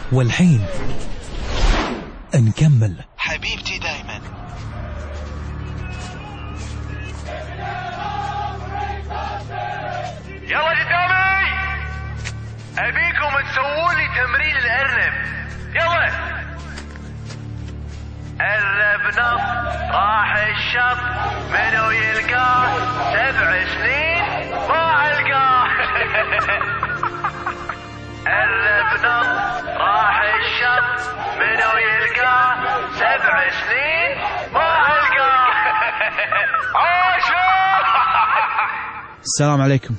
والحين نكمل. حبيبتي دايما. يلا قدامي، ابيكم تسووا لي تمرين الارنب. يلا. ارنب نط راح الشط، منو يلقاه 7 سنين ما القاه. ارنب نط راح الشط، منو يلقاه 7 سنين ما القاه. السلام عليكم.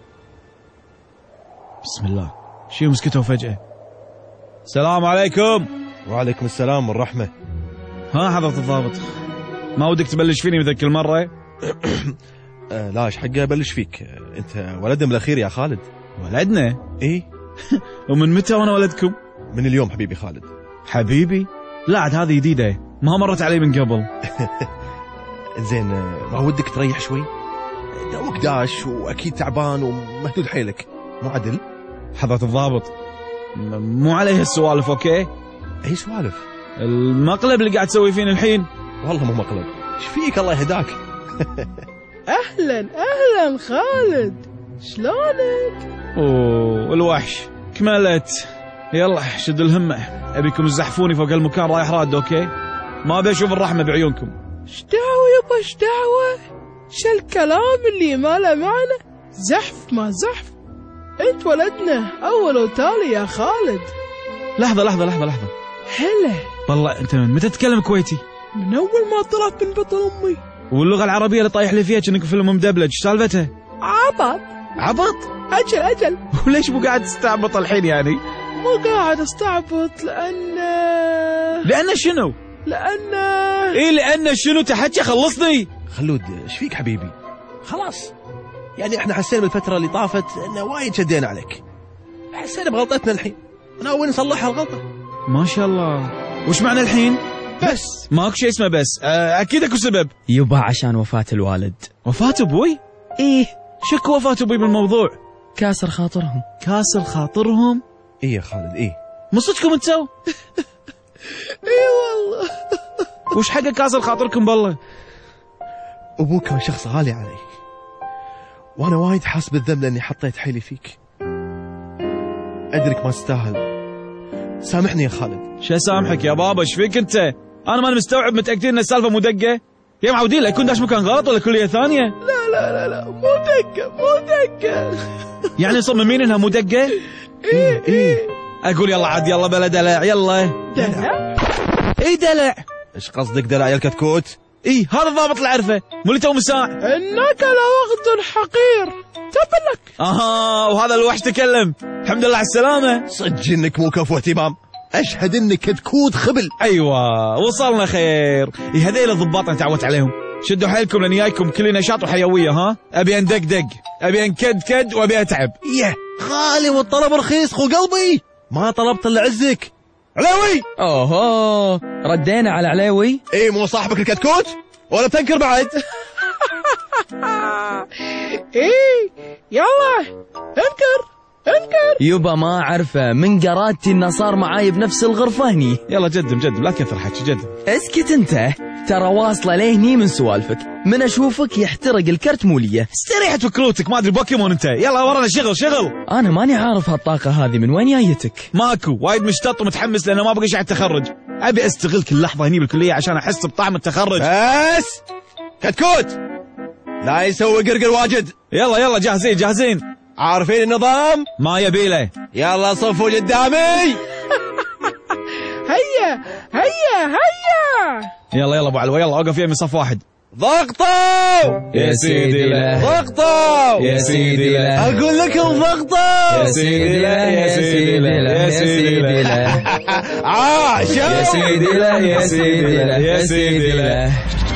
بسم الله، شي مسكته فجأة. السلام عليكم. وعليكم السلام والرحمة. ها حضرة الضابط، ما ودك تبلش فيني مثل كل مرة؟ لا ايش حقي ابلش فيك؟ انت ولدنا من الاخير يا خالد. ولدنا؟ ايه. ومن متى وانا ولدكم؟ من اليوم حبيبي خالد. حبيبي؟ لا عاد هذه جديدة، ما مرت علي من قبل. زين، ما ودك تريح شوي؟ دوك داش واكيد تعبان ومهدود حيلك، مو عدل؟ حضرة الضابط مو عليه السوالف، اوكي؟ اي سوالف؟ المقلب اللي قاعد تسوي فين الحين؟ والله مو مقلب. ايش فيك الله يهداك؟ اهلا خالد، شلونك؟ اوه الوحش، كملت. يلا شد الهمة، ابيكم تزحفوني فوق المكان رايح راد، اوكي؟ ما ابي اشوف الرحمة بعيونكم. ايش دعوة يبا، ايش دعوة؟ شو الكلام اللي ما له معنى؟ زحف ما زحف، انت ولدنا اول وتالي يا خالد. لحظة. هلا والله انت من متى تتكلم كويتي؟ من اول ما طلعت من بطن امي. واللغة العربية اللي طايح لي فيها كأنك فيلم مدبلج، ايش سالفتها؟ عبط؟ اجل. وليش مو قاعد تستعبط الحين يعني؟ مو قاعد استعبط لأن شنو؟ لأن شنو تحكي؟ خلصني. خلود ايش فيك حبيبي؟ خلاص يعني احنا حسينا بالفترة اللي طافت انه وايد شدينا عليك، حسينا بغلطتنا الحين، ناوي نصلحها الغلطة. ما شاء الله. وش معنى الحين؟ بس ماكو شيء اسمه بس. اكيد اكو سبب. يبا عشان وفاة الوالد. وفاة ابوي؟ ايه. شكو وفاة ابوي بالموضوع؟ كاسر خاطرهم. كاسر خاطرهم؟ ايه يا خالد ايه. من صدقكم انتو؟ ايه والله. وش حق كاسر خاطركم بالله؟ ابوك كان شخص غالي علي، وانا وايد حاس بالذنب لاني حطيت حيلي فيك. ادرك ما تستاهل، سامحني يا خالد. شو سامحك يا بابا؟ ايش فيك انت؟ انا ماني مستوعب. متاكدين ان السالفه مو دقه؟ يا معودين لا يكون داش مكان غلط ولا كليه ثانيه. لا مو دقه. يعني مصممين انها مو دقه؟ ايه. اقول يلا عاد، يلا بلا دلع. يلا دلع؟ اي دلع. ايش قصدك دلع يا الكتكوت؟ اي هذا الضابط اللي اعرفه، مو اللي تو مساع. انك لوغد حقير، تبلك. وهذا الوحش تكلم. الحمد لله على السلامه. صدق انك مو كفو اهتمام، اشهد انك كتكوت خبل. ايوه وصلنا خير. هذيل الضباط انا تعودت عليهم. شدوا حيلكم لان جايكم كل نشاط وحيويه. ابي اندق، ابي انكد وابي اتعب. يه غالي والطلب رخيص خو قلبي، ما طلبت الا عزك. عليوي. اوه ردينا على عليوي. ايه مو صاحبك الكتكوت ولا بتنكر بعد؟ ايه يلا انكر. يبا ما اعرفه، من قرادتي انه صار معاي بنفس الغرفة هني. يلا جدم لا تكثر حكي، جدم. اسكت انت، ترى واصله لهني من سوالفك، من اشوفك يحترق الكرت موليه. استريح تفكروتك، ما ادري بوكيمون انت. يلا ورانا شغل. انا ماني عارف هالطاقه هذه من وين جايتك. ماكو، وايد مشتط ومتحمس لانه ما بقى شيء على التخرج. ابي استغل كل لحظه هني بالكليه عشان احس بطعم التخرج. بس كتكوت لا يسوي قرقر واجد. يلا جاهزين. عارفين النظام؟ ما يبيله. يلا صفوا قدامي. هيا يلا ابو علوي، يلا اوقف يمي صف واحد. ضغطوا يا سيدي له. ضغطوا يا سيدي له. اقول لكم ضغطوا يا سيدي له. يا سيدي له. يا سيدي له. عاشوا يا سيدي له. يا سيدي له. يا سيدي له.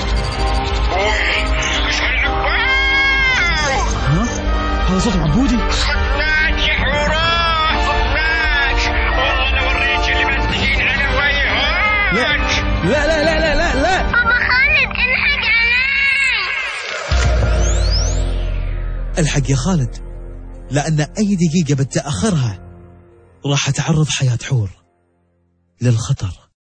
هذا صوت عبودي. صداج يا حورات، صداج. والله لو وريك اللي مسكين على وجهك. لا بابا خالد الحق علي. الحق يا خالد، لأن أي دقيقة بتأخرها راح تعرض حياة حور للخطر.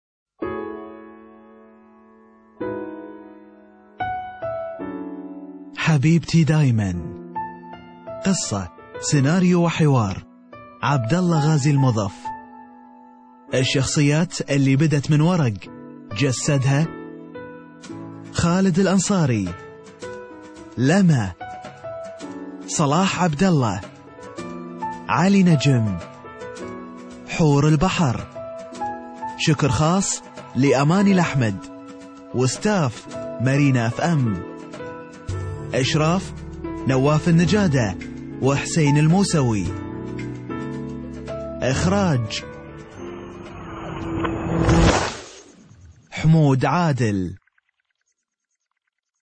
حبيبتي دايما. قصة، سيناريو وحوار عبد الله غازي المضف. الشخصيات اللي بدت من ورق جسدها خالد الأنصاري، لما، صلاح عبد الله، علي نجم، حور البحر. شكر خاص لأماني الأحمد وستاف مارينا FM. إشراف نواف النجادة وحسين الموسوي. إخراج حمود عادل.